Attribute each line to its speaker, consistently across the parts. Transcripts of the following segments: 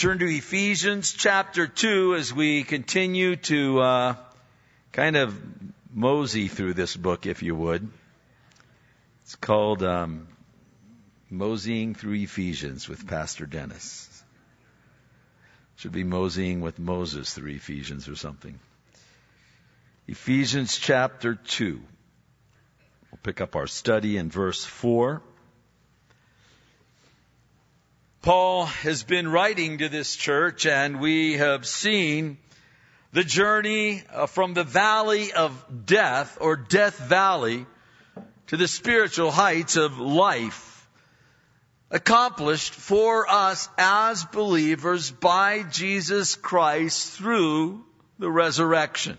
Speaker 1: Turn to Ephesians chapter 2 as we continue to kind of mosey through this book, if you would. It's called Moseying Through Ephesians with Pastor Dennis. Should be moseying with Moses through Ephesians or something. Ephesians chapter 2. We'll pick up our study in verse 4. Paul has been writing to this church, and we have seen the journey from the valley of death, or Death Valley, to the spiritual heights of life, accomplished for us as believers by Jesus Christ through the resurrection.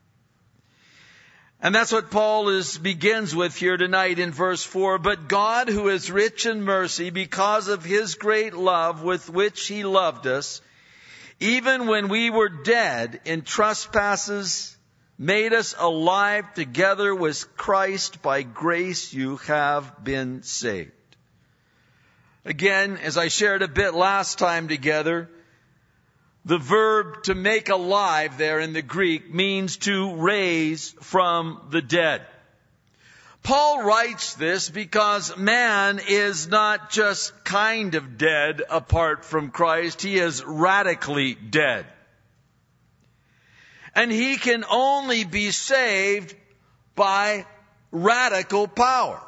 Speaker 1: And that's what Paul begins with here tonight in verse 4. But God, who is rich in mercy, because of His great love with which He loved us, even when we were dead in trespasses, made us alive together with Christ. By grace you have been saved. Again, as I shared a bit last time together, the verb to make alive there in the Greek means to raise from the dead. Paul writes this because man is not just kind of dead apart from Christ. He is radically dead. And he can only be saved by radical power.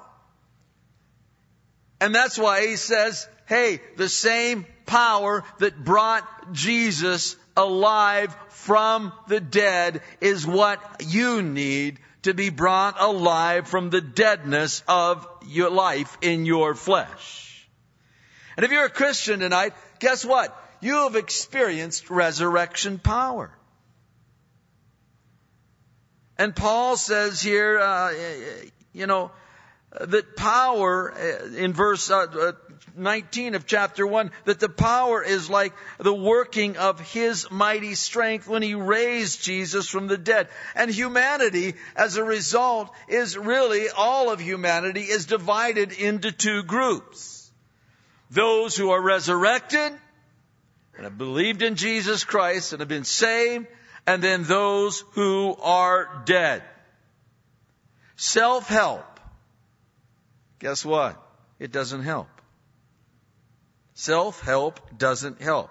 Speaker 1: And that's why he says, hey, the same power that brought Jesus alive from the dead is what you need to be brought alive from the deadness of your life in your flesh. And if you're a Christian tonight, guess what? You have experienced resurrection power. And Paul says here, that power, in verse 19 of chapter 1, that the power is like the working of His mighty strength when He raised Jesus from the dead. And humanity, as a result, all of humanity is divided into two groups. Those who are resurrected and have believed in Jesus Christ and have been saved, and then those who are dead. Self-help. Guess what? It doesn't help. Self-help doesn't help.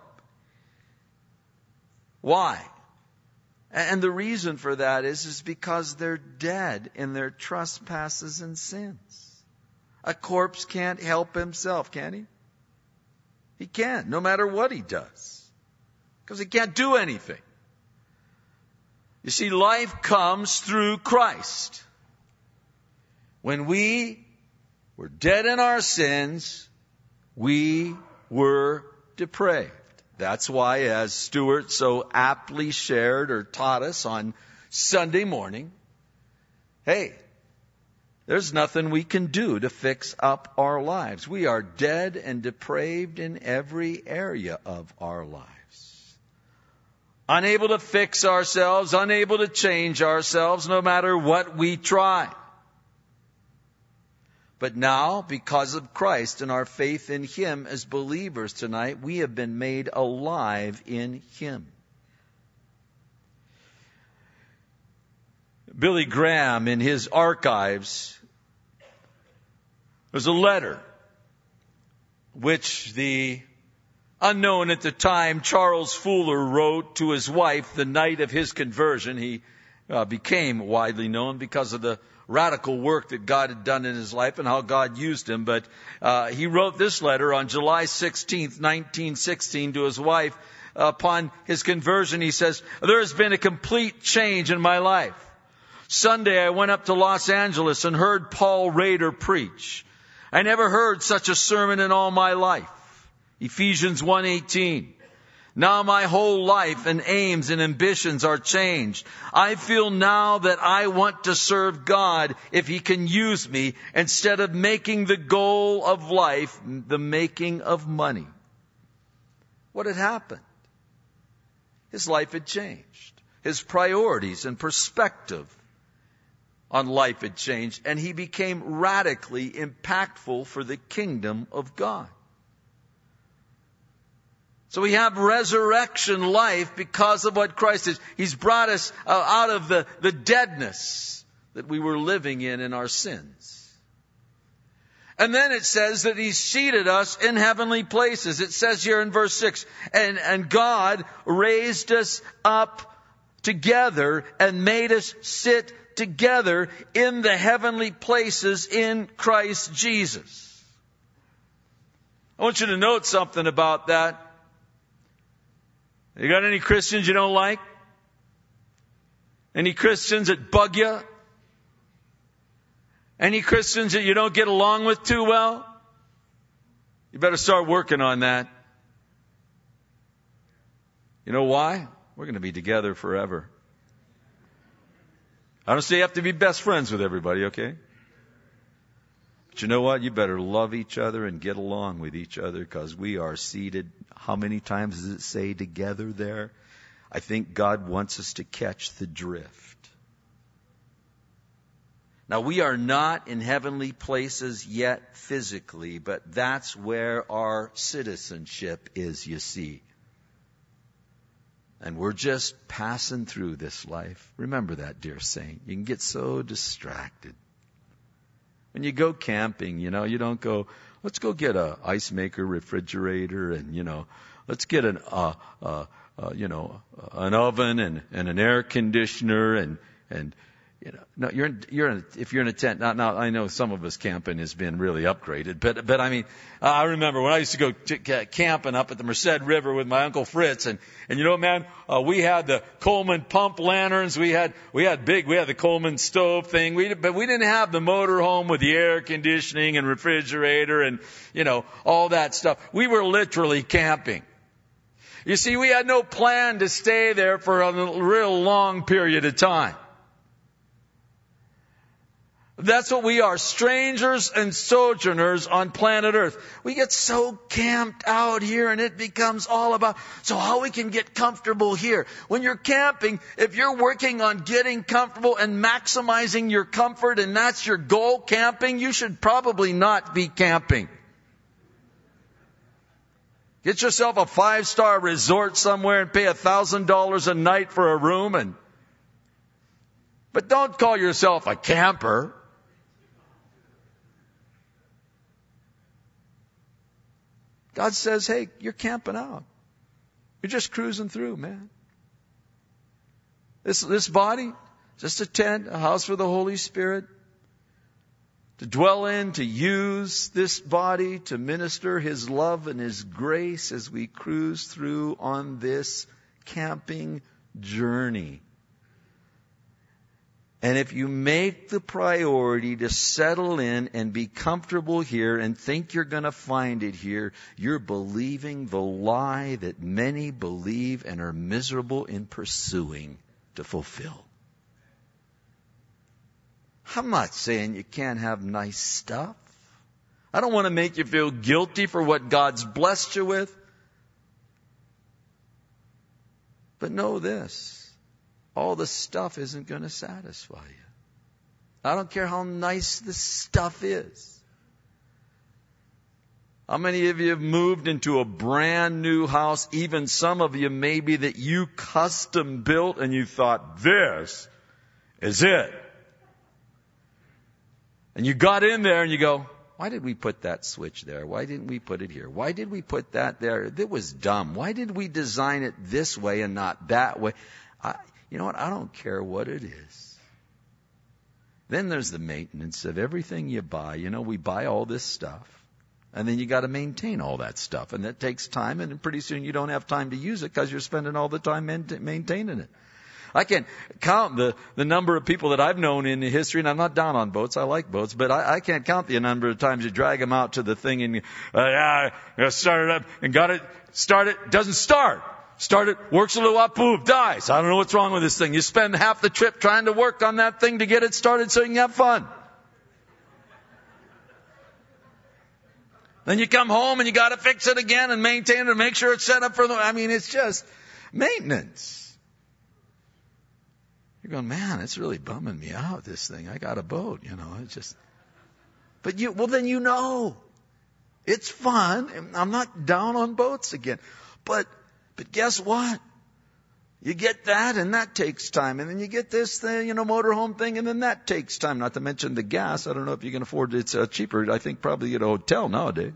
Speaker 1: Why? And the reason for that is because they're dead in their trespasses and sins. A corpse can't help himself, can he? He can't, no matter what he does. Because he can't do anything. You see, life comes through Christ. When we were dead in our sins, we were depraved. That's why, as Stuart so aptly shared or taught us on Sunday morning, hey, there's nothing we can do to fix up our lives. We are dead and depraved in every area of our lives. Unable to fix ourselves, unable to change ourselves, no matter what we try. But now, because of Christ and our faith in Him as believers tonight, we have been made alive in Him. Billy Graham, in his archives, there's a letter which the unknown at the time Charles Fuller wrote to his wife the night of his conversion. He became widely known because of the radical work that God had done in his life and how God used him. But he wrote this letter on July 16th, 1916 to his wife. Upon his conversion, he says, "There has been a complete change in my life. Sunday, I went up to Los Angeles and heard Paul Rader preach. I never heard such a sermon in all my life. Ephesians 1:18. Now my whole life and aims and ambitions are changed. I feel now that I want to serve God if He can use me instead of making the goal of life the making of money." What had happened? His life had changed. His priorities and perspective on life had changed, and he became radically impactful for the kingdom of God. So we have resurrection life because of what Christ is. He's brought us out of the deadness that we were living in our sins. And then it says that He's seated us in heavenly places. It says here in verse 6, and God raised us up together and made us sit together in the heavenly places in Christ Jesus. I want you to note something about that. You got any Christians you don't like? Any Christians that bug you? Any Christians that you don't get along with too well? You better start working on that. You know why? We're going to be together forever. I don't say you have to be best friends with everybody, okay? But you know what? You better love each other and get along with each other, because we are seated. How many times does it say together there? I think God wants us to catch the drift. Now, we are not in heavenly places yet physically, but that's where our citizenship is, you see. And we're just passing through this life. Remember that, dear saint. You can get so distracted. When you go camping, you don't go, let's go get a ice maker, refrigerator, and, let's get an oven and an air conditioner and no, if you're in a tent. Now I know some of us camping has been really upgraded, but I mean, I remember when I used to go camping up at the Merced River with my Uncle Fritz, and man, we had the Coleman pump lanterns, we had the Coleman stove thing, but we didn't have the motor home with the air conditioning and refrigerator and, all that stuff. We were literally camping. You see, we had no plan to stay there for a real long period of time. That's what we are, strangers and sojourners on planet Earth. We get so camped out here, and it becomes all about, so how we can get comfortable here. When you're camping, if you're working on getting comfortable and maximizing your comfort, and that's your goal, camping, you should probably not be camping. Get yourself a 5-star resort somewhere and pay $1,000 a night for a room, but don't call yourself a camper. God says, hey, you're camping out. You're just cruising through, man. This body, just a tent, a house for the Holy Spirit, to dwell in, to use this body to minister His love and His grace as we cruise through on this camping journey. And if you make the priority to settle in and be comfortable here and think you're going to find it here, you're believing the lie that many believe and are miserable in pursuing to fulfill. I'm not saying you can't have nice stuff. I don't want to make you feel guilty for what God's blessed you with. But know this. All the stuff isn't going to satisfy you. I don't care how nice the stuff is. How many of you have moved into a brand new house, even some of you maybe that you custom built, and you thought, this is it. And you got in there and you go, why did we put that switch there? Why didn't we put it here? Why did we put that there? That was dumb. Why did we design it this way and not that way? You know what? I don't care what it is. Then there's the maintenance of everything you buy. We buy all this stuff. And then you got to maintain all that stuff. And that takes time. And pretty soon you don't have time to use it because you're spending all the time maintaining it. I can count the number of people that I've known in the history, and I'm not down on boats. I like boats, but I can't count the number of times you drag them out to the thing and start it up and got it started. Doesn't start. Start it, works a little while, boom, dies. I don't know what's wrong with this thing. You spend half the trip trying to work on that thing to get it started so you can have fun. Then you come home and you got to fix it again and maintain it and make sure it's set up for it's just maintenance. You're going, man, it's really bumming me out, this thing. I got a boat, it's just. But then it's fun. I'm not down on boats again. But guess what? You get that, and that takes time. And then you get this thing, motorhome thing, and then that takes time. Not to mention the gas. I don't know if you can afford it. It's cheaper. I think probably get a hotel nowadays.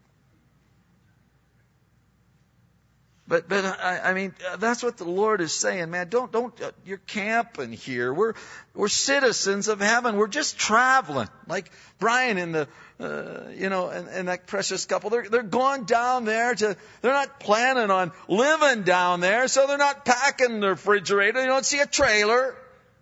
Speaker 1: But I mean, that's what the Lord is saying, man. Don't, you're camping here. We're citizens of heaven. We're just traveling. Like Brian and the, and that precious couple, they're going down there they're not planning on living down there, so they're not packing the refrigerator. You don't see a trailer.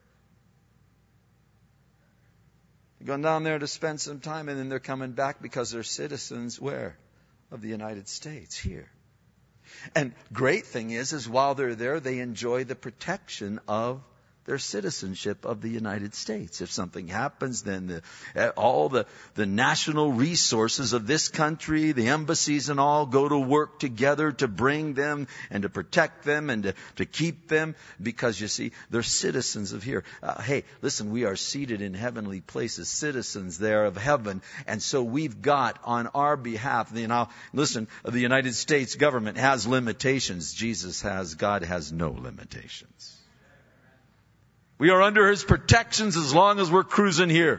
Speaker 1: They're going down there to spend some time, and then they're coming back because they're citizens where? Of the United States, here. And great thing is while they're there, they enjoy the protection of their citizenship of the United States. If something happens, then all the national resources of this country, the embassies and all, go to work together to bring them and to protect them and to keep them, because you see, they're citizens of here. Hey, listen, we are seated in heavenly places, citizens there of heaven, and so we've got on our behalf, listen, the United States government has limitations. God has no limitations. We are under His protections as long as we're cruising here.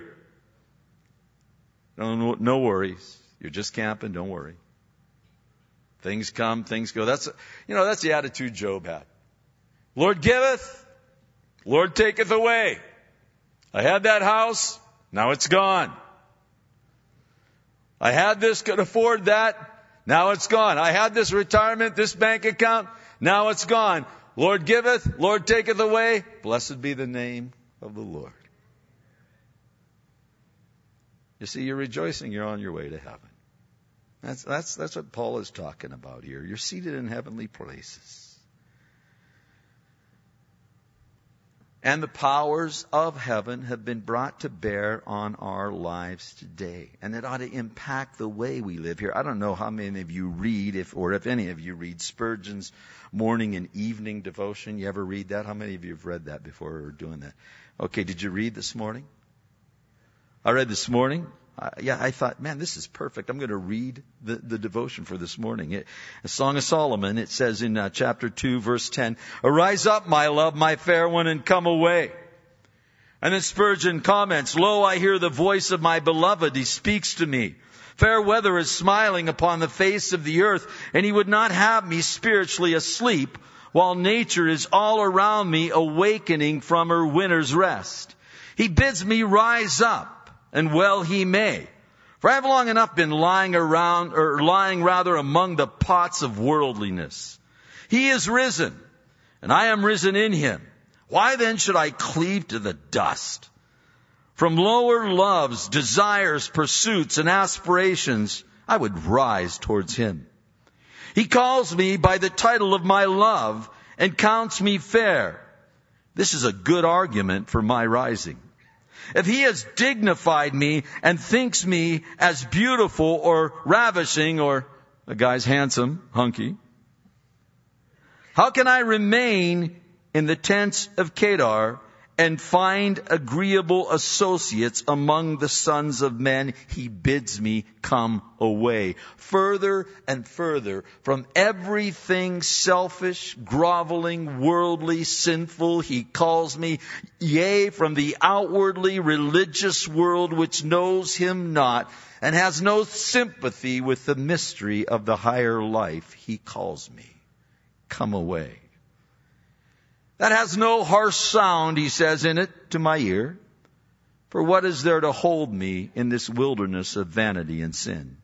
Speaker 1: No worries. You're just camping. Don't worry. Things come, things go. That's the attitude Job had. Lord giveth, Lord taketh away. I had that house. Now it's gone. I had this, could afford that. Now it's gone. I had this retirement, this bank account. Now it's gone. Lord giveth, Lord taketh away. Blessed be the name of the Lord. You see, you're rejoicing. You're on your way to heaven. That's what Paul is talking about here. You're seated in heavenly places. And the powers of heaven have been brought to bear on our lives today. And it ought to impact the way we live here. I don't know how many of you read, if any of you read Spurgeon's morning and evening devotion. You ever read that? How many of you have read that before or are doing that? Okay, did you read this morning? I read this morning. I thought, man, this is perfect. I'm going to read the devotion for this morning. A Song of Solomon, it says in chapter 2, verse 10, "Arise up, my love, my fair one, and come away." And then Spurgeon comments, "Lo, I hear the voice of my beloved. He speaks to me. Fair weather is smiling upon the face of the earth, and he would not have me spiritually asleep, while nature is all around me awakening from her winter's rest. He bids me rise up, and well he may. For I have long enough been lying among the pots of worldliness. He is risen, and I am risen in him. Why then should I cleave to the dust? From lower loves, desires, pursuits, and aspirations, I would rise towards him. He calls me by the title of my love, and counts me fair. This is a good argument for my rising. If he has dignified me and thinks me as beautiful or ravishing, or a guy's handsome, hunky, how can I remain in the tents of Kedar and find agreeable associates among the sons of men? He bids me come away. Further and further from everything selfish, groveling, worldly, sinful, he calls me, yea, from the outwardly religious world which knows him not and has no sympathy with the mystery of the higher life. He calls me, come away. That has no harsh sound, he says, in it to my ear. For what is there to hold me in this wilderness of vanity and sin?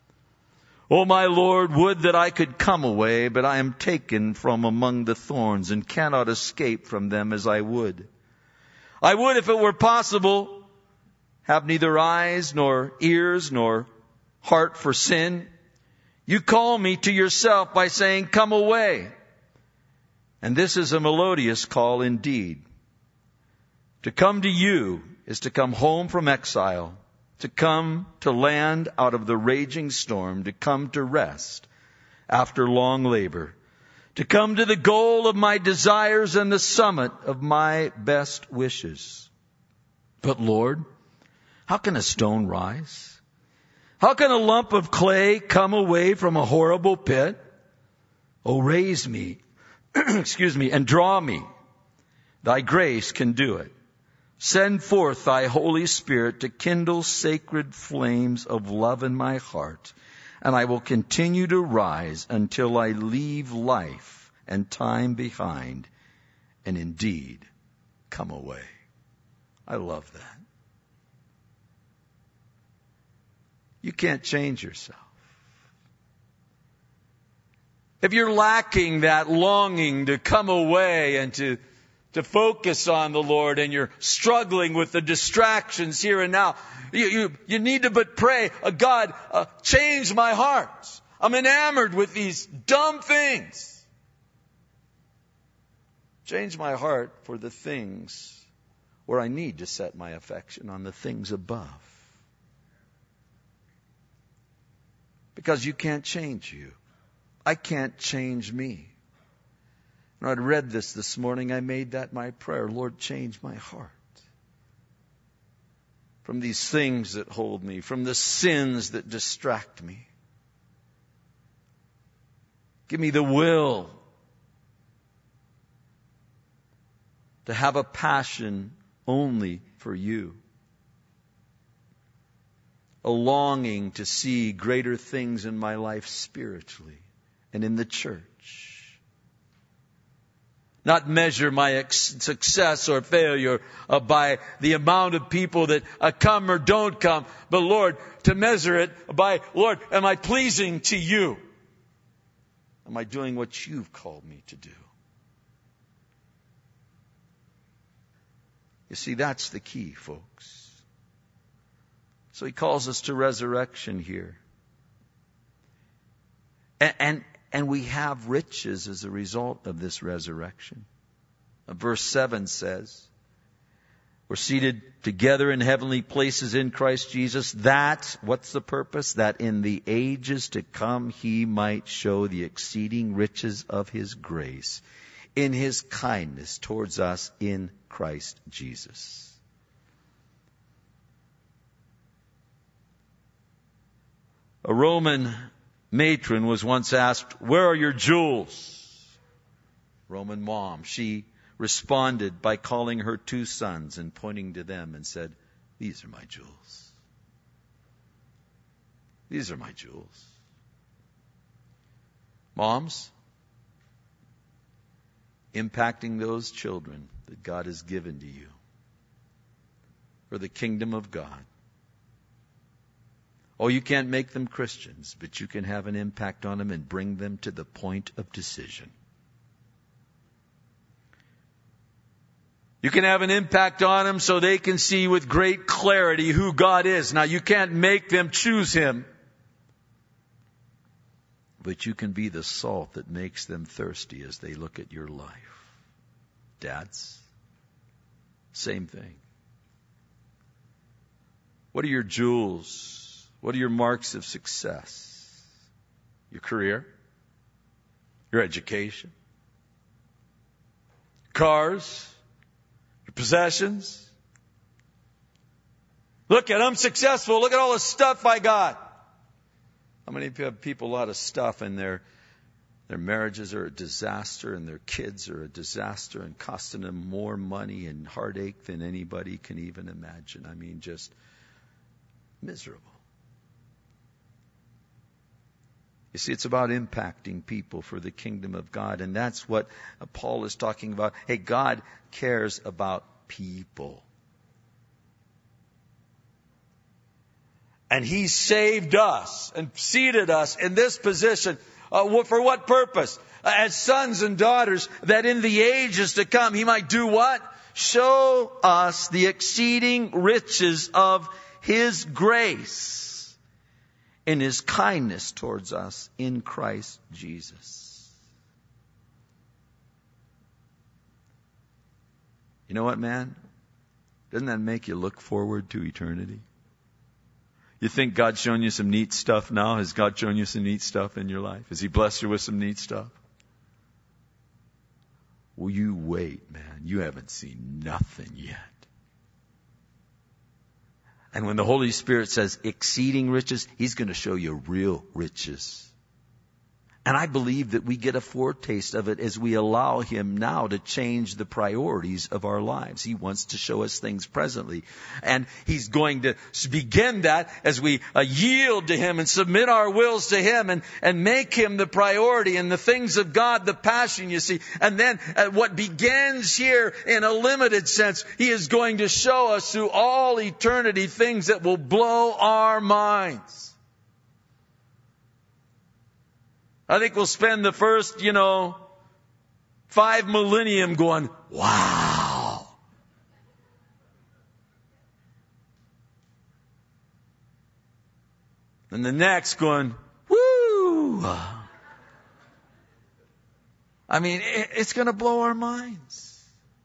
Speaker 1: O my Lord, would that I could come away, but I am taken from among the thorns and cannot escape from them as I would. I would, if it were possible, have neither eyes nor ears nor heart for sin. You call me to yourself by saying, come away. And this is a melodious call indeed. To come to you is to come home from exile, to come to land out of the raging storm, to come to rest after long labor, to come to the goal of my desires and the summit of my best wishes. But Lord, how can a stone rise? How can a lump of clay come away from a horrible pit? Oh, raise me, and draw me. Thy grace can do it. Send forth thy Holy Spirit to kindle sacred flames of love in my heart, and I will continue to rise until I leave life and time behind, and indeed come away. I love that. You can't change yourself. If you're lacking that longing to come away and to focus on the Lord, and you're struggling with the distractions here and now, you need to but pray, God, change my heart. I'm enamored with these dumb things. Change my heart for the things where I need to set my affection on the things above. Because you can't change you. I can't change me. When I'd read this morning, I made that my prayer. Lord, change my heart. From these things that hold me, from the sins that distract me. Give me the will to have a passion only for you. A longing to see greater things in my life spiritually and in the church. Not measure my success or failure by the amount of people that come or don't come, but Lord, to measure it by, Lord, am I pleasing to you? Am I doing what you've called me to do? You see, that's the key, folks. So he calls us to resurrection here. And we have riches as a result of this resurrection. Verse 7 says, we're seated together in heavenly places in Christ Jesus. That, what's the purpose? That in the ages to come he might show the exceeding riches of his grace in his kindness towards us in Christ Jesus. A Roman matron was once asked, where are your jewels? Roman mom. She responded by calling her 2 sons and pointing to them and said, these are my jewels. These are my jewels. Moms, impacting those children that God has given to you for the kingdom of God. Oh, you can't make them Christians, but you can have an impact on them and bring them to the point of decision. You can have an impact on them so they can see with great clarity who God is. Now, you can't make them choose Him, but you can be the salt that makes them thirsty as they look at your life. Dads, same thing. What are your jewels? What are your marks of success? Your career? Your education? Cars? Your possessions? Look at, I'm successful. Look at all the stuff I got. How many people a lot of stuff and their marriages are a disaster and their kids are a disaster and costing them more money and heartache than anybody can even imagine. I mean, just miserable. You see, it's about impacting people for the kingdom of God. And that's what Paul is talking about. Hey, God cares about people. And He saved us and seated us in this position. For what purpose? As sons and daughters, that in the ages to come He might do what? Show us the exceeding riches of His grace in His kindness towards us in Christ Jesus. You know what, man? Doesn't that make you look forward to eternity? You think God's shown you some neat stuff now? Has God shown you some neat stuff in your life? Has He blessed you with some neat stuff? Well, you wait, man. You haven't seen nothing yet. And when the Holy Spirit says exceeding riches, He's going to show you real riches. And I believe that we get a foretaste of it as we allow Him now to change the priorities of our lives. He wants to show us things presently. And He's going to begin that as we yield to Him and submit our wills to Him and make Him the priority and the things of God, the passion, you see. And then what begins here in a limited sense, He is going to show us through all eternity things that will blow our minds. I think we'll spend the first, 5 millennium going, wow. And the next going, woo. I mean, it's going to blow our minds.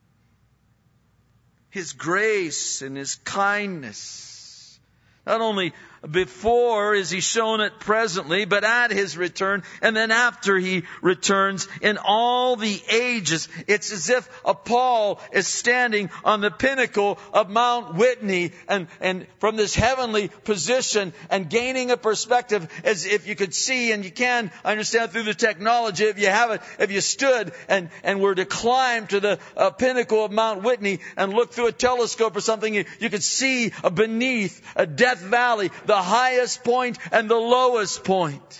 Speaker 1: His grace and His kindness. Not only before is He shown it presently, but at His return, and then after He returns in all the ages. It's as if Paul is standing on the pinnacle of Mount Whitney and from this heavenly position and gaining a perspective as if you could see, and you can understand through the technology, if you have it, if you stood and were to climb to the pinnacle of Mount Whitney and look through a telescope or something, you could see beneath a Death Valley, the highest point and the lowest point.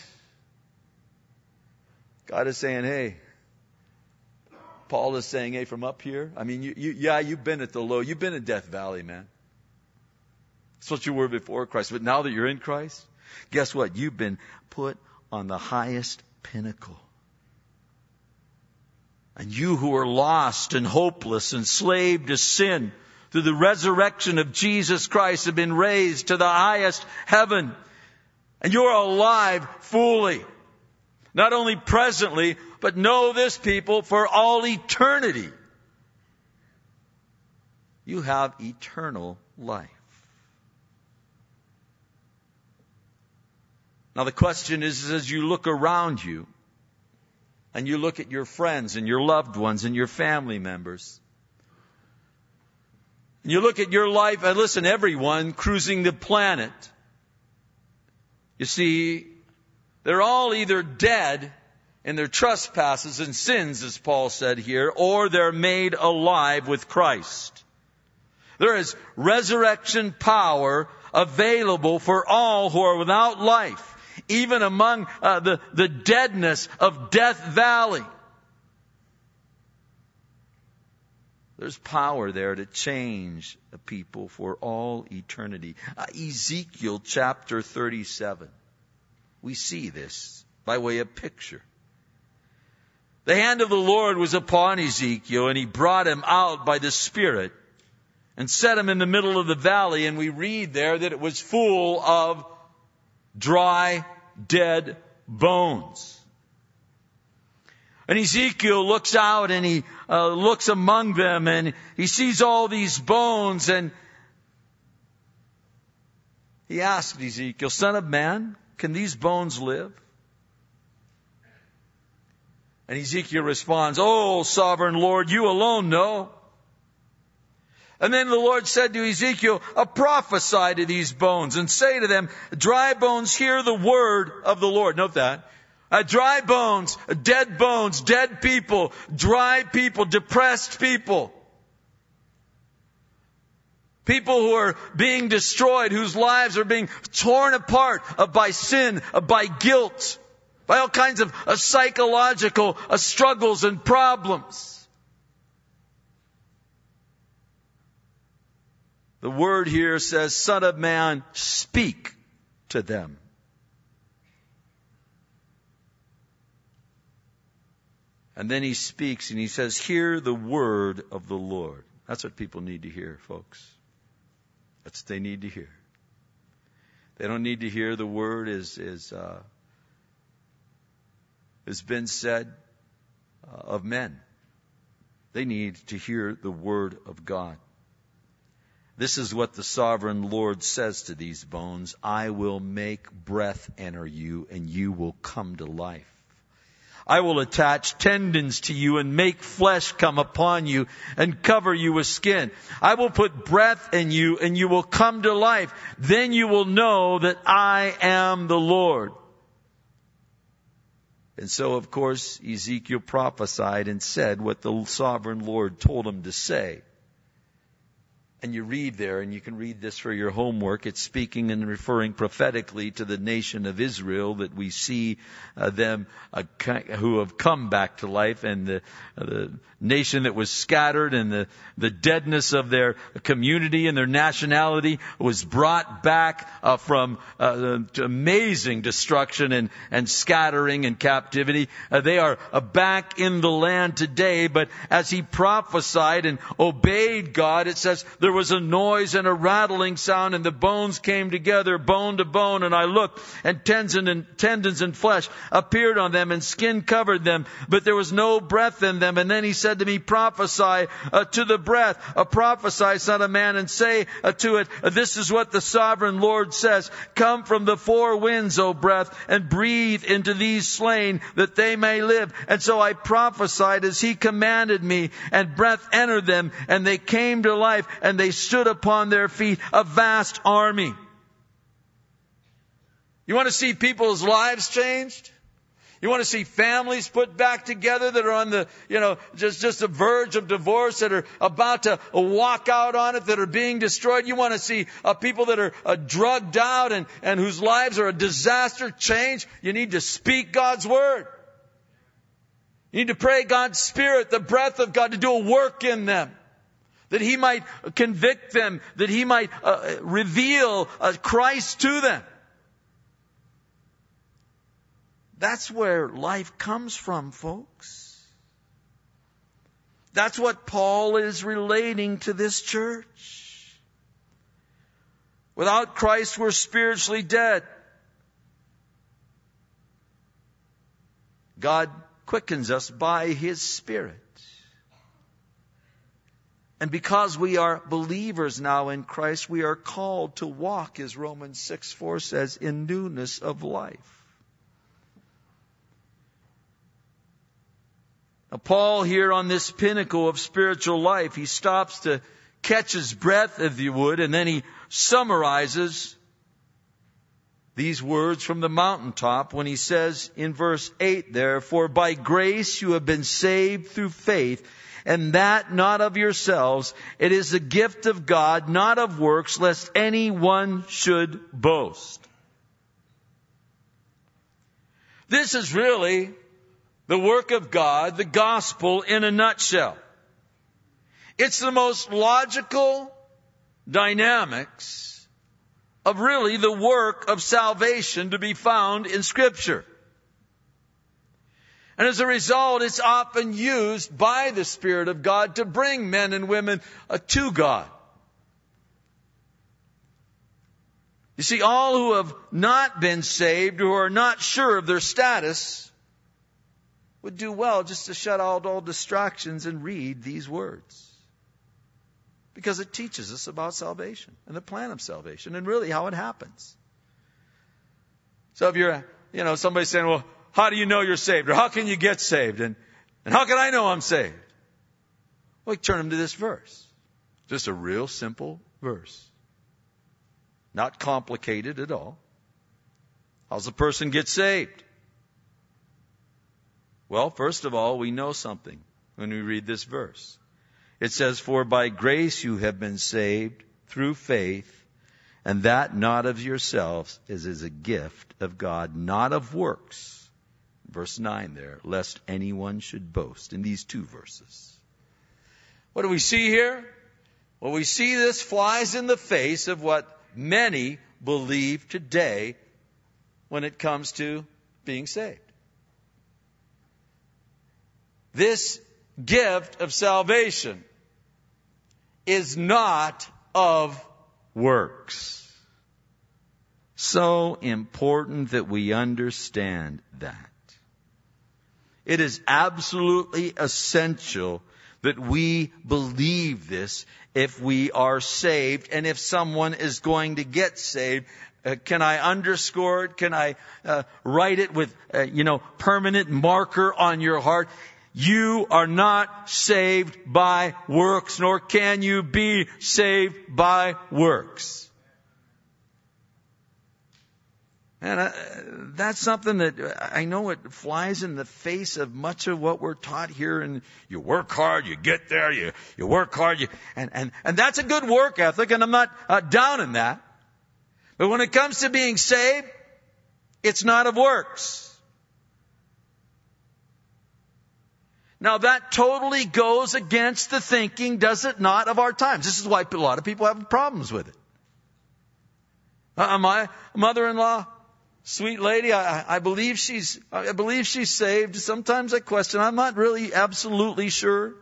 Speaker 1: God is saying, hey. Paul is saying, hey, from up here, I mean, you've been at the low. You've been in Death Valley, man. That's what you were before Christ. But now that you're in Christ, guess what? You've been put on the highest pinnacle. And you who are lost and hopeless, enslaved to sin, through the resurrection of Jesus Christ have been raised to the highest heaven. And you're alive fully. Not only presently, but know this, people, for all eternity. You have eternal life. Now the question is, as you look around you, and you look at your friends and your loved ones and your family members, you look at your life, and listen, everyone cruising the planet. You see, they're all either dead in their trespasses and sins, as Paul said here, or they're made alive with Christ. There is resurrection power available for all who are without life, even among the deadness of Death Valley. There's power there to change a people for all eternity. Ezekiel chapter 37. We see this by way of picture. The hand of the Lord was upon Ezekiel, and He brought him out by the Spirit and set him in the middle of the valley. And we read there that it was full of dry, dead bones. And Ezekiel looks out and he looks among them and he sees all these bones, and he asked Ezekiel, Son of man, can these bones live? And Ezekiel responds, Oh, sovereign Lord, you alone know. And then the Lord said to Ezekiel, prophesy to these bones and say to them, dry bones, hear the word of the Lord. Note that. Dry bones, dead people, dry people, depressed people. People who are being destroyed, whose lives are being torn apart by sin, by guilt, by all kinds of psychological struggles and problems. The word here says, Son of man, speak to them. And then he speaks and he says, hear the word of the Lord. That's what people need to hear, folks. That's what they need to hear. They don't need to hear the word as has been said of men. They need to hear the word of God. This is what the sovereign Lord says to these bones. I will make breath enter you, and you will come to life. I will attach tendons to you and make flesh come upon you and cover you with skin. I will put breath in you and you will come to life. Then you will know that I am the Lord. And so, of course, Ezekiel prophesied and said what the sovereign Lord told him to say. And you read there, and you can read this for your homework. It's speaking and referring prophetically to the nation of Israel, that we see them who have come back to life, and the nation that was scattered, and the deadness of their community and their nationality was brought back from amazing destruction and scattering and captivity. They are back in the land today, but as he prophesied and obeyed God, it says there was a noise and a rattling sound, and the bones came together, bone to bone. And I looked, and tendons and flesh appeared on them, and skin covered them, but there was no breath in them. And then he said to me, prophesy to the breath. Prophesy, son of man, and say to it, this is what the sovereign Lord says. Come from the four winds, O breath, and breathe into these slain, that they may live. And so I prophesied as he commanded me, and breath entered them, and they came to life, and they stood upon their feet, a vast army. You want to see people's lives changed? You want to see families put back together that are on the, just the verge of divorce, that are about to walk out on it, that are being destroyed? You want to see people that are drugged out and whose lives are a disaster change? You need to speak God's word. You need to pray God's Spirit, the breath of God, to do a work in them, that he might convict them, that he might reveal Christ to them. That's where life comes from, folks. That's what Paul is relating to this church. Without Christ, we're spiritually dead. God quickens us by his Spirit. And because we are believers now in Christ, we are called to walk, as Romans 6:4 says, in newness of life. Now, Paul here on this pinnacle of spiritual life, he stops to catch his breath, if you would, and then he summarizes these words from the mountaintop when he says in verse 8 there, for by grace you have been saved through faith, and that not of yourselves. It is the gift of God, not of works, lest anyone should boast. This is really the work of God, the gospel in a nutshell. It's the most logical dynamics of really the work of salvation to be found in Scripture. And as a result, it's often used by the Spirit of God to bring men and women to God. You see, all who have not been saved, who are not sure of their status, would do well just to shut out all distractions and read these words. Because it teaches us about salvation and the plan of salvation and really how it happens. So if you're, somebody's saying, well, how do you know you're saved? Or how can you get saved? And how can I know I'm saved? Well, turn them to this verse. Just a real simple verse. Not complicated at all. How's a person get saved? Well, first of all, we know something when we read this verse. It says, for by grace you have been saved through faith, and that not of yourselves is a gift of God, not of works. Verse 9 there, lest anyone should boast, in these two verses. What do we see here? Well, we see this flies in the face of what many believe today when it comes to being saved. This gift of salvation is not of works. So important that we understand that. It is absolutely essential that we believe this if we are saved and if someone is going to get saved. Can I underscore it? Can I write it with, permanent marker on your heart? You are not saved by works, nor can you be saved by works. And that's something that I know it flies in the face of much of what we're taught here. And you work hard, you get there, you work hard, and that's a good work ethic, and I'm not down in that. But when it comes to being saved, it's not of works. Now that totally goes against the thinking, does it not, of our times. This is why a lot of people have problems with it. My mother-in-law, sweet lady, I believe she's saved. Sometimes I question. I'm not really absolutely sure.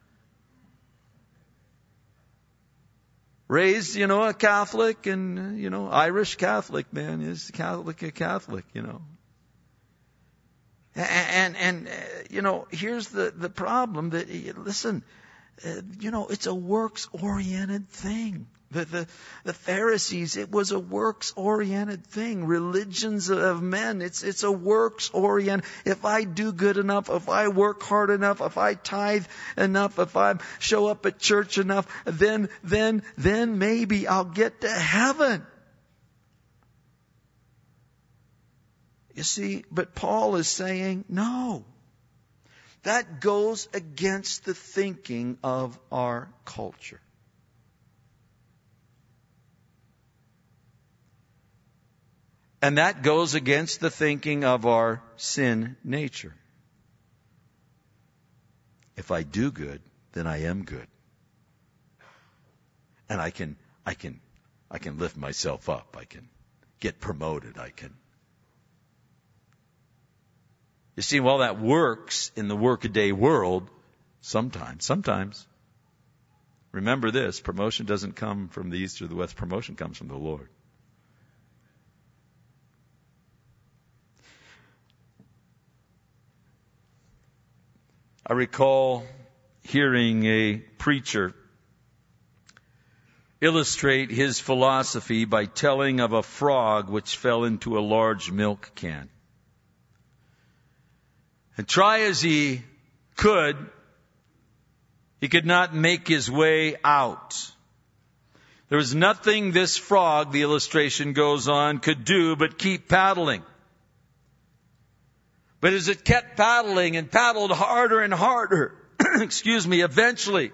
Speaker 1: Raised, a Catholic, and, Irish Catholic, man, is Catholic a Catholic, And here's the problem that, listen, it's a works-oriented thing. The Pharisees, it was a works-oriented thing. Religions of men, it's a works-oriented. If I do good enough, if I work hard enough, if I tithe enough, if I show up at church enough, then maybe I'll get to heaven. You see, but Paul is saying, no. That goes against the thinking of our culture. And that goes against the thinking of our sin nature. If I do good, then I am good. And I can lift myself up. I can get promoted. You see, while that works in the workaday world, sometimes, remember this, promotion doesn't come from the east or the west. Promotion comes from the Lord. I recall hearing a preacher illustrate his philosophy by telling of a frog which fell into a large milk can. And try as he could not make his way out. There was nothing this frog, the illustration goes on, could do but keep paddling. But as it kept paddling and paddled harder and harder, eventually,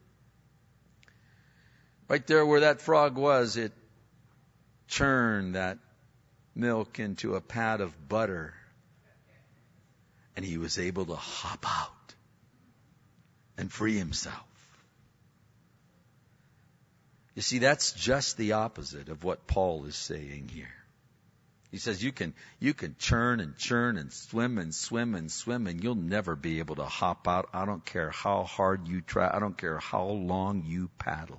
Speaker 1: right there where that frog was, it churned that milk into a pat of butter. And he was able to hop out and free himself. You see, that's just the opposite of what Paul is saying here. He says you can churn and churn and swim and swim and swim, and you'll never be able to hop out. I don't care how hard you try. I don't care how long you paddle.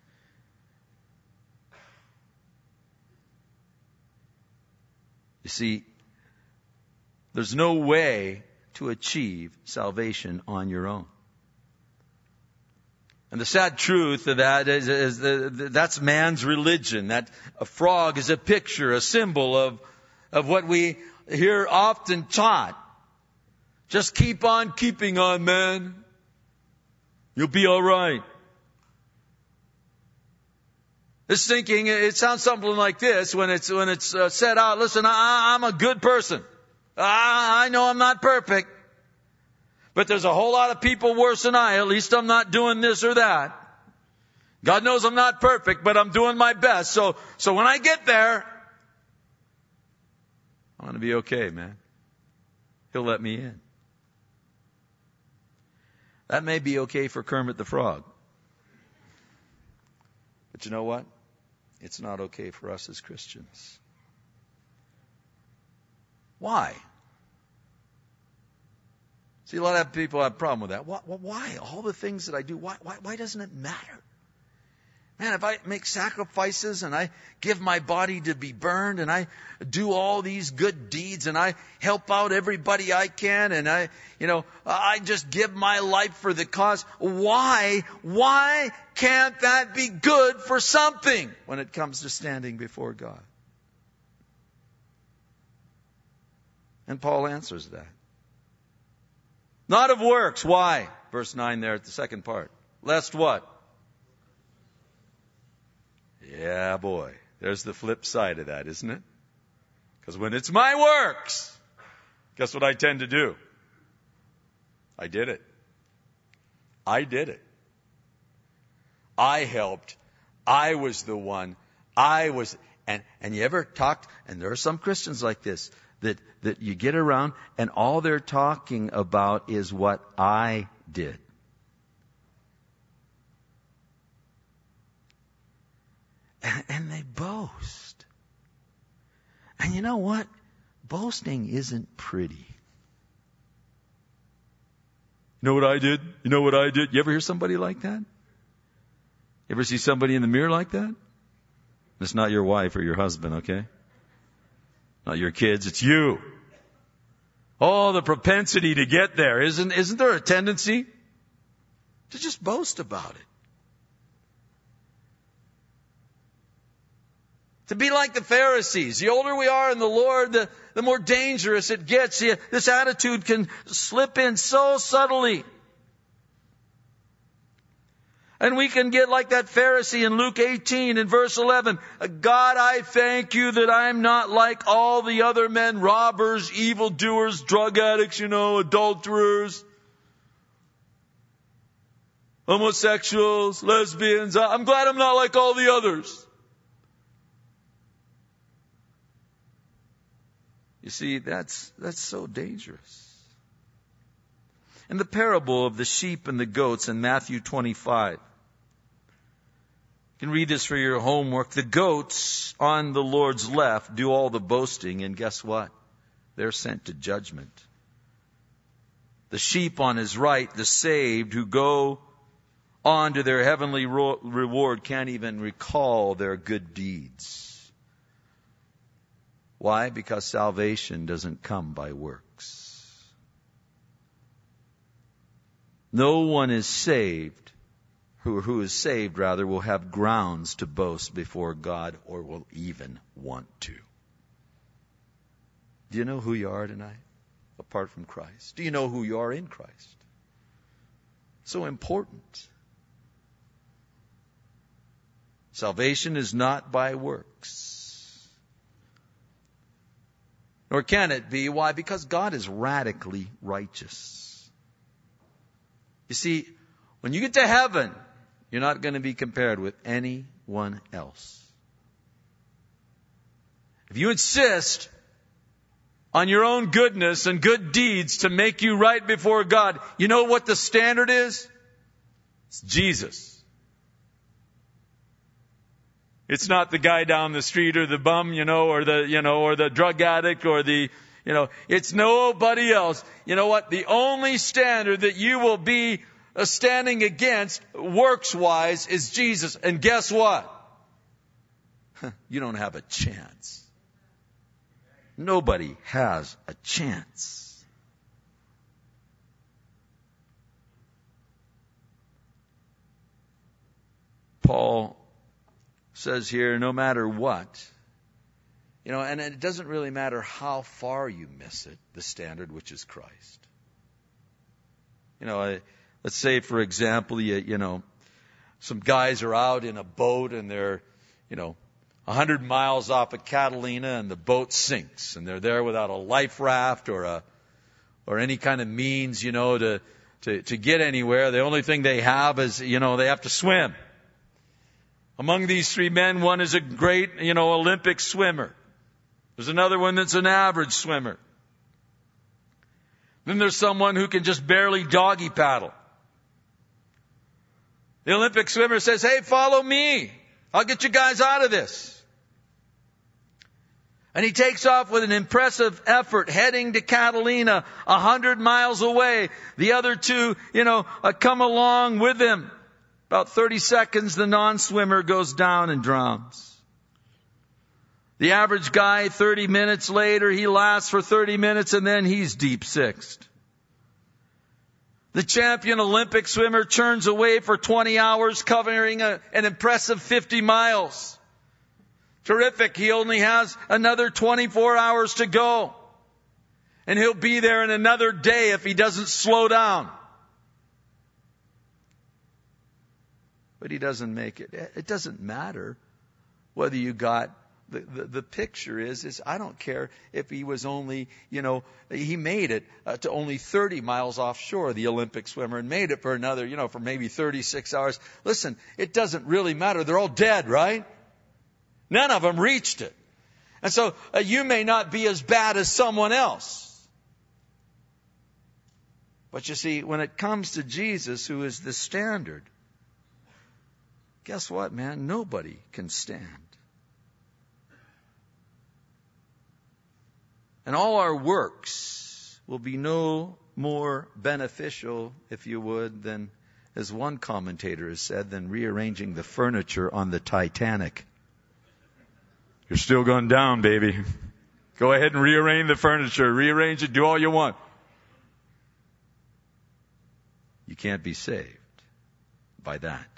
Speaker 1: You see, there's no way to achieve salvation on your own. And the sad truth of that is that's man's religion. That a frog is a picture, a symbol of what we hear often taught. Just keep on keeping on, man. You'll be all right. This thinking, it sounds something like this when it's said out. Listen, I'm a good person. I know I'm not perfect, but there's a whole lot of people worse than I. At least I'm not doing this or that. God knows I'm not perfect, but I'm doing my best. So when I get there, I'm going to be okay, man. He'll let me in. That may be okay for Kermit the Frog. But you know what? It's not okay for us as Christians. Why? See, a lot of people have a problem with that. Why? All the things that I do, why doesn't it matter? Man, if I make sacrifices and I give my body to be burned and I do all these good deeds and I help out everybody I can and I just give my life for the cause, why can't that be good for something when it comes to standing before God? And Paul answers that. Not of works. Why? Verse 9 there at the second part. Lest what? Yeah, boy. There's the flip side of that, isn't it? Because when it's my works, guess what I tend to do? I did it. I did it. I helped. I was the one. And you ever talked, and there are some Christians like this, that you get around and all they're talking about is what I did. And they boast. And you know what? Boasting isn't pretty. You know what I did? You know what I did? You ever hear somebody like that? You ever see somebody in the mirror like that? It's not your wife or your husband, okay? Not your kids, it's you. Oh, the propensity to get there. Isn't there a tendency to just boast about it? To be like the Pharisees. The older we are in the Lord, the more dangerous it gets. This attitude can slip in so subtly. And we can get like that Pharisee in Luke 18 in verse 11. God, I thank you that I'm not like all the other men, robbers, evildoers, drug addicts, adulterers, homosexuals, lesbians. I'm glad I'm not like all the others. You see, that's so dangerous. In the parable of the sheep and the goats in Matthew 25, you can read this for your homework. The goats on the Lord's left do all the boasting, and guess what? They're sent to judgment. The sheep on his right, the saved, who go on to their heavenly reward, can't even recall their good deeds. Why? Because salvation doesn't come by works. No one is saved, who is saved rather, will have grounds to boast before God or will even want to. Do you know who you are tonight, apart from Christ? Do you know who you are in Christ? So important. Salvation is not by works. Nor can it be. Why? Because God is radically righteous. You see, when you get to heaven, you're not going to be compared with anyone else. If you insist on your own goodness and good deeds to make you right before God, you know what the standard is? It's Jesus. It's not the guy down the street or the bum, or the drug addict or it's nobody else. You know what? The only standard that you will be standing against works-wise is Jesus. And guess what? You don't have a chance. Nobody has a chance. Paul says here, no matter what, and it doesn't really matter how far you miss it, the standard, which is Christ. Let's say, for example, some guys are out in a boat and they're, 100 miles off of Catalina and the boat sinks and they're there without a life raft or any kind of means, to get anywhere. The only thing they have is, they have to swim. Among these three men, one is a great, Olympic swimmer. There's another one that's an average swimmer. Then there's someone who can just barely doggy paddle. The Olympic swimmer says, hey, follow me. I'll get you guys out of this. And he takes off with an impressive effort, heading to Catalina, 100 miles away. The other two, come along with him. About 30 seconds, the non-swimmer goes down and drowns. The average guy, 30 minutes later, he lasts for 30 minutes and then he's deep sixth. The champion Olympic swimmer churns away for 20 hours, covering an impressive 50 miles. Terrific. He only has another 24 hours to go. And he'll be there in another day if he doesn't slow down. But he doesn't make it. It doesn't matter whether you got the picture is I don't care if he was only, he made it to only 30 miles offshore, the Olympic swimmer, and made it for another, for maybe 36 hours. Listen, it doesn't really matter. They're all dead, right? None of them reached it. And so you may not be as bad as someone else. But you see, when it comes to Jesus, who is the standard, guess what, man? Nobody can stand. And all our works will be no more beneficial, if you would, than, as one commentator has said, than rearranging the furniture on the Titanic. You're still going down, baby. Go ahead and rearrange the furniture. Rearrange it. Do all you want. You can't be saved by that.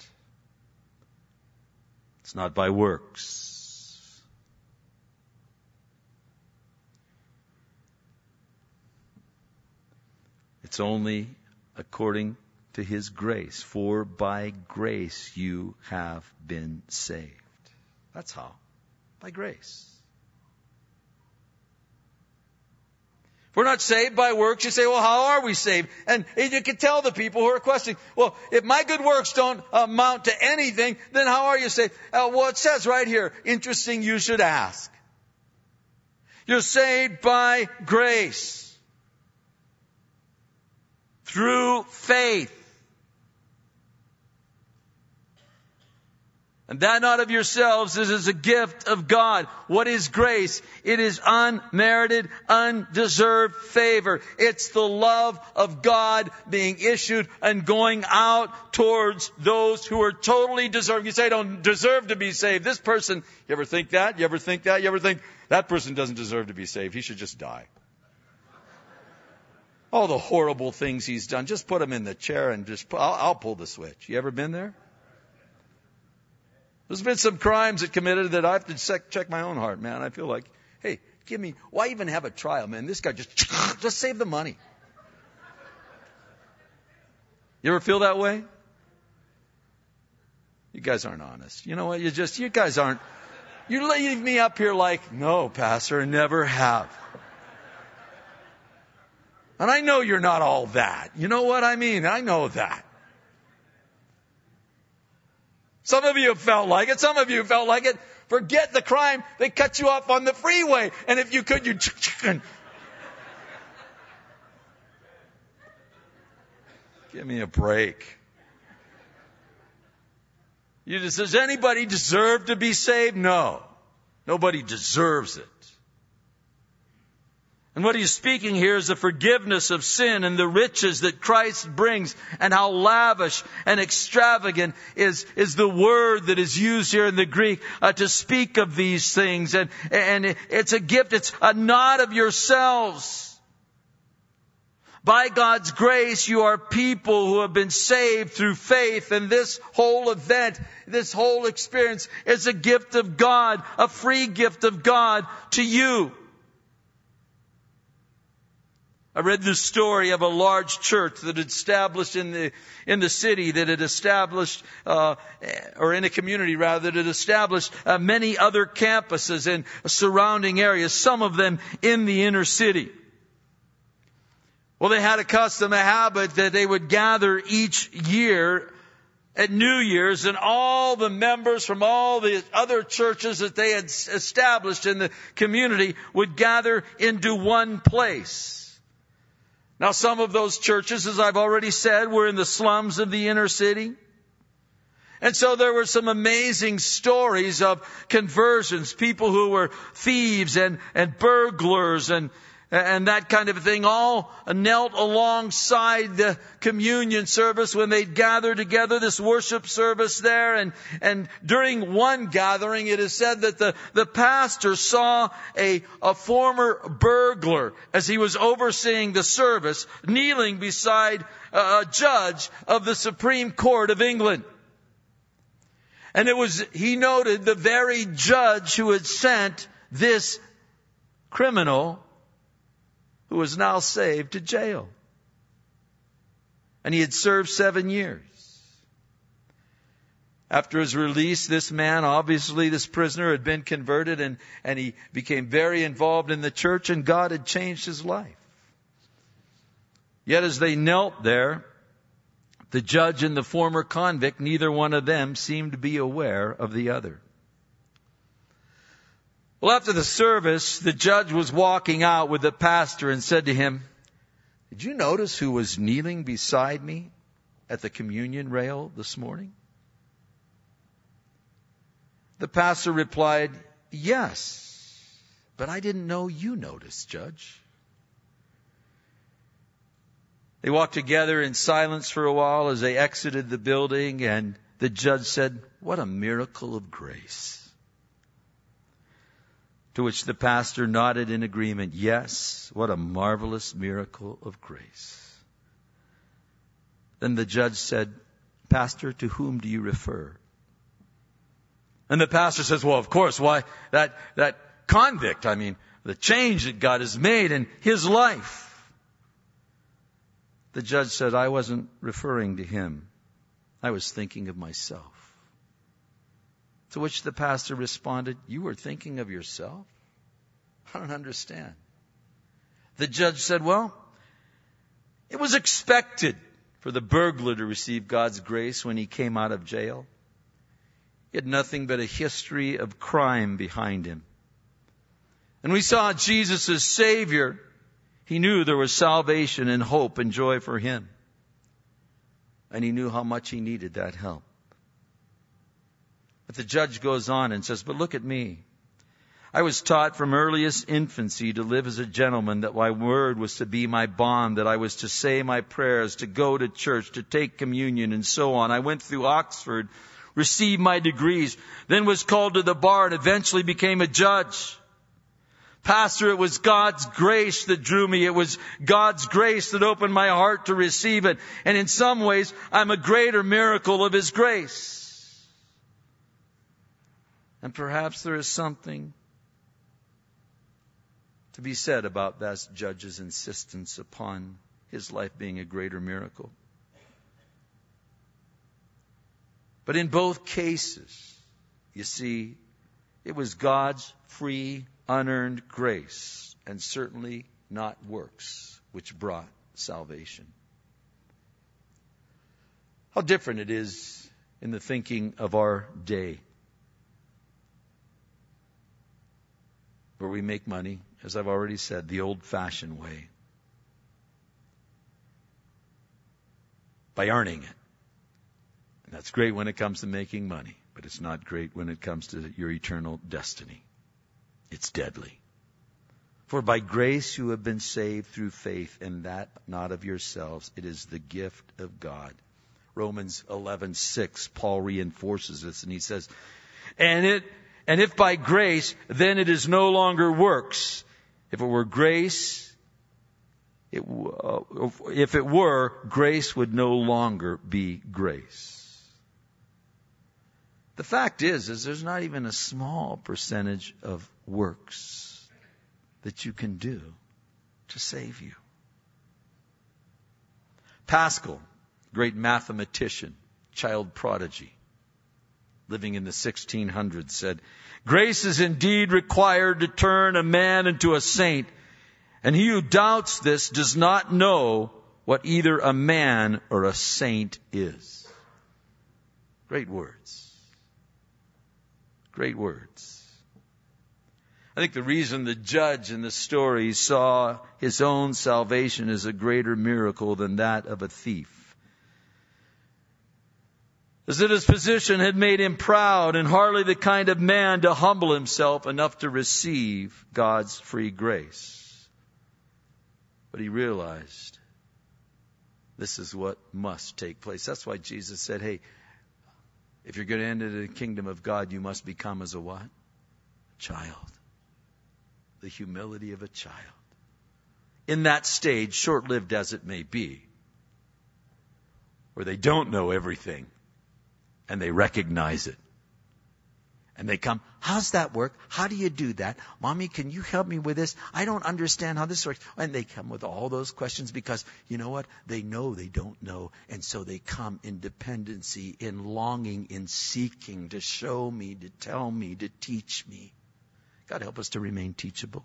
Speaker 1: It's not by works. It's only according to His grace. For by grace you have been saved. That's how. By grace. If we're not saved by works, you say, well, how are we saved? And you can tell the people who are questioning, well, if my good works don't amount to anything, then how are you saved? Well, it says right here, interesting, you should ask. You're saved by grace. Through faith. And that not of yourselves, it is a gift of God. What is grace? It is unmerited, undeserved favor. It's the love of God being issued and going out towards those who are totally deserving. You say, I don't deserve to be saved. This person, you ever think that? You ever think that? You ever think that person doesn't deserve to be saved? He should just die. All the horrible things he's done. Just put him in the chair and I'll pull the switch. You ever been there? There's been some crimes that committed that I have to check my own heart, man. I feel like, hey, why even have a trial, man? This guy just save the money. You ever feel that way? You guys aren't honest. You know what? You guys aren't. You leave me up here like, no, Pastor, never have. And I know you're not all that. You know what I mean? I know that. Some of you have felt like it. Some of you felt like it. Forget the crime. They cut you off on the freeway. And if you could, you'd... Give me a break. Does anybody deserve to be saved? No. Nobody deserves it. And what he's speaking here is the forgiveness of sin and the riches that Christ brings, and how lavish and extravagant is the word that is used here in the Greek to speak of these things. And it's a gift. It's not of yourselves. By God's grace, you are people who have been saved through faith. And this whole event, this whole experience is a gift of God, a free gift of God to you. I read the story of a large church that had established in the city, that had established, or in a community rather, that had established many other campuses in surrounding areas, some of them in the inner city. Well, they had a habit that they would gather each year at New Year's, and all the members from all the other churches that they had established in the community would gather into one place. Now, some of those churches, as I've already said, were in the slums of the inner city. And so there were some amazing stories of conversions, people who were thieves and burglars and that kind of thing, all knelt alongside the communion service when they'd gather together, this worship service there. And during one gathering, it is said that the pastor saw a former burglar as he was overseeing the service, kneeling beside a judge of the Supreme Court of England. And he noted the very judge who had sent this criminal, who was now saved, to jail. And he had served 7 years. After his release, this man, obviously this prisoner, had been converted and he became very involved in the church, and God had changed his life. Yet as they knelt there, the judge and the former convict, neither one of them seemed to be aware of the other. Well, after the service, the judge was walking out with the pastor and said to him, "Did you notice who was kneeling beside me at the communion rail this morning?" The pastor replied, "Yes, but I didn't know you noticed, Judge." They walked together in silence for a while as they exited the building, and the judge said, "What a miracle of grace." To which the pastor nodded in agreement. "Yes, what a marvelous miracle of grace." Then the judge said, "Pastor, to whom do you refer?" And the pastor says, "Well, of course, why, that convict, the change that God has made in his life." The judge said, "I wasn't referring to him. I was thinking of myself." To which the pastor responded, "You were thinking of yourself? I don't understand." The judge said, "Well, it was expected for the burglar to receive God's grace when he came out of jail. He had nothing but a history of crime behind him. And we saw Jesus as Savior. He knew there was salvation and hope and joy for him. And he knew how much he needed that help." But the judge goes on and says, "But look at me. I was taught from earliest infancy to live as a gentleman, that my word was to be my bond, that I was to say my prayers, to go to church, to take communion, and so on. I went through Oxford, received my degrees, then was called to the bar and eventually became a judge. Pastor, it was God's grace that drew me. It was God's grace that opened my heart to receive it. And in some ways, I'm a greater miracle of His grace. And perhaps there is something to be said about that judge's insistence upon his life being a greater miracle. But in both cases, you see, it was God's free, unearned grace, and certainly not works, which brought salvation. How different it is in the thinking of our day, where we make money, as I've already said, the old-fashioned way, by earning it. And that's great when it comes to making money, but it's not great when it comes to your eternal destiny. It's deadly. For by grace you have been saved through faith, and that not of yourselves. It is the gift of God. Romans 11:6, Paul reinforces this, and he says, And if by grace, then it is no longer works. If it were grace, if it were, grace would no longer be grace. The fact is there's not even a small percentage of works that you can do to save you. Pascal, great mathematician, child prodigy, living in the 1600s, said, "Grace is indeed required to turn a man into a saint, and he who doubts this does not know what either a man or a saint is." Great words. Great words. I think the reason the judge in the story saw his own salvation as a greater miracle than that of a thief is that his position had made him proud and hardly the kind of man to humble himself enough to receive God's free grace. But he realized this is what must take place. That's why Jesus said, hey, if you're going to enter the kingdom of God, you must become as a what? Child. The humility of a child. In that stage, short-lived as it may be, where they don't know everything, and they recognize it. And they come, how's that work? How do you do that? Mommy, can you help me with this? I don't understand how this works. And they come with all those questions because, you know what? They know they don't know. And so they come in dependency, in longing, in seeking to show me, to tell me, to teach me. God help us to remain teachable.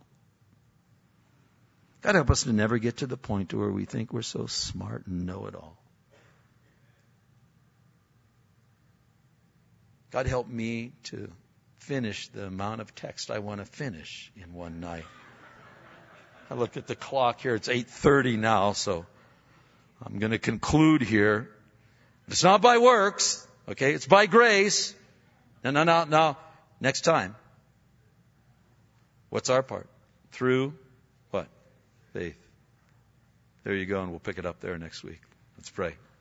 Speaker 1: God help us to never get to the point where we think we're so smart and know it all. God help me to finish the amount of text I want to finish in one night. I look at the clock here. It's 8:30 now, so I'm going to conclude here. It's not by works, okay? It's by grace. No. Next time. What's our part? Through what? Faith. There you go, and we'll pick it up there next week. Let's pray.